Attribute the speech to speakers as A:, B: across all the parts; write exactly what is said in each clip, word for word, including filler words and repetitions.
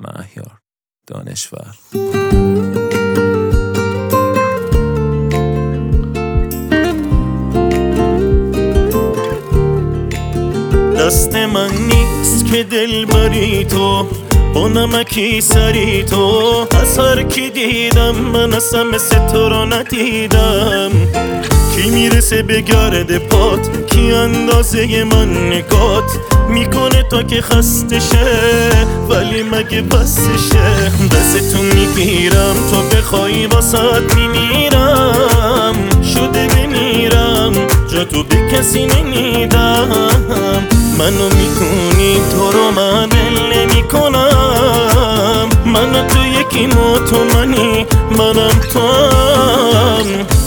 A: مهیار دانشور.
B: دست من نیست که دل بری تو، با نمکی سری تو. از هر کی دیدم من اصلا مثل تو رو ندیدم. کی میرسه به گرد پات، کی اندازه من نگات میکنه تا که خسته شه، ولی مگه بسشه. دست تو میگیرم تو بخوای واسات میمیرم. شده بمیرم جا تو به کسی نمیدم. منو میکنی تو رو من دل نمیکنم. من تو یکی مو تو منی منم تو هم.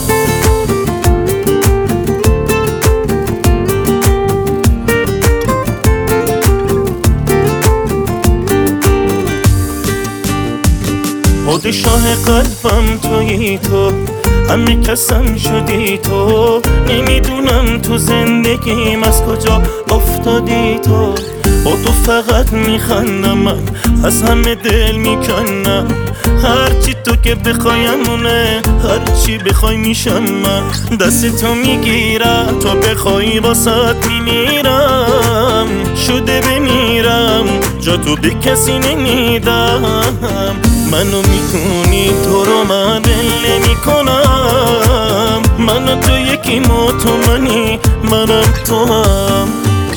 B: پادشاه قلبم تویی تو، همه کسم شدی تو. نمیدونم تو زندگیم از کجا افتادی تو. با تو فقط میخندم من، از همه دل میکنم. هرچی تو که بخوایمونه، هرچی بخوای میشم من. دست تو میگیرم تو بخوای واسات میمیرم. شده بمیرم جا تو به کسی نمیدم. منو میتونی تو رو من دل نمیکنم. من تو یکی مو تو منی منم تو هم.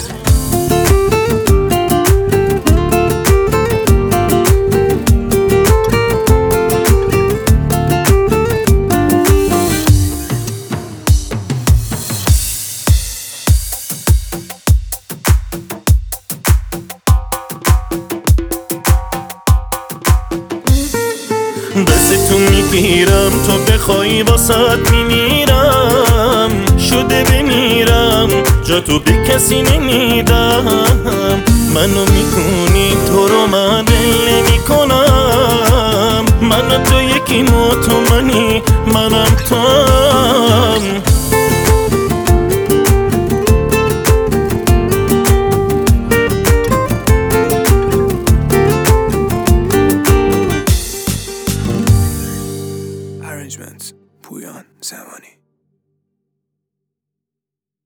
B: دست تو میگیرم تو بخوای واسات میمیرم. شده بمیرم جا تو به کسی نمیدم. منو میکنی تو رو من دل نمیکنم. من تو یکی مو تو منی منم تو هم.